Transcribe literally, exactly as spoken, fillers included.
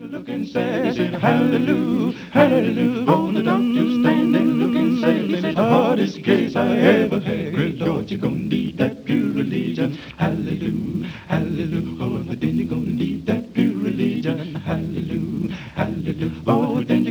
looking sad, said hallelujah, hallelujah. On the dock you standing looking sad, it's the hardest case I ever had. Great Lord, you're gonna need that pure religion. Hallelujah, hallelujah. Oh, but then you're gonna need that pure religion. Hallelujah, hallelujah. Oh, then